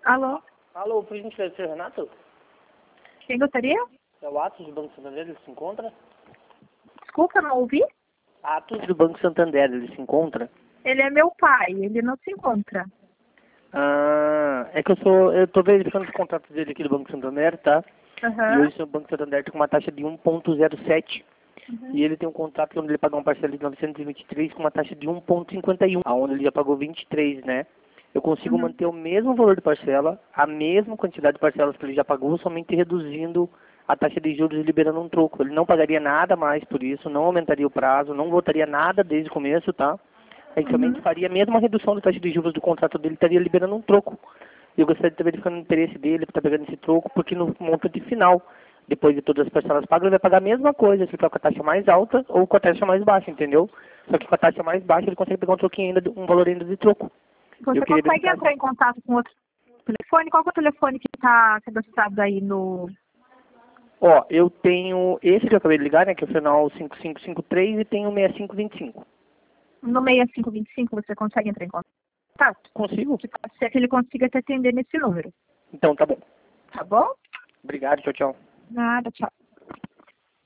Alô? Alô, por gentileza, senhor Renato? Quem gostaria? É o Atos do Banco Santander, ele se encontra? Desculpa, não ouvi. Atos do Banco Santander, ele se encontra? Ele é meu pai, ele não se encontra. Ah, é que eu tô verificando os contratos dele aqui do Banco Santander, tá? E Aham. hoje o Banco Santander tem uma taxa de 1,07. E ele tem um contrato onde ele paga uma parcela de 923 com uma taxa de 1,51, aonde ele já pagou 23, né? Eu consigo Uhum. manter o mesmo valor de parcela, a mesma quantidade de parcelas que ele já pagou, somente reduzindo a taxa de juros e liberando um troco. Ele não pagaria nada mais por isso, não aumentaria o prazo, não voltaria nada desde o começo, tá? Ele somente Uhum. faria a mesma redução da taxa de juros do contrato dele, estaria liberando um troco. E eu gostaria de estar verificando o interesse dele para estar pegando esse troco, porque no montante final, depois de todas as parcelas pagas, ele vai pagar a mesma coisa, se ficar com a taxa mais alta ou com a taxa mais baixa, entendeu? Só que com a taxa mais baixa ele consegue pegar um troquinho ainda, um valor ainda de troco. Eu Você queria consegue verificar. entrar em contato com outro telefone? Qual que é o telefone que está cadastrado aí no... Ó, eu tenho esse que eu acabei de ligar, né, que é o final 5553 e tem o 6525. No 6525 você consegue entrar em contato? Consigo? Que pode ser que ele consiga te atender nesse número. Então tá bom. Tá bom? Obrigado, tchau, tchau. Nada, tchau.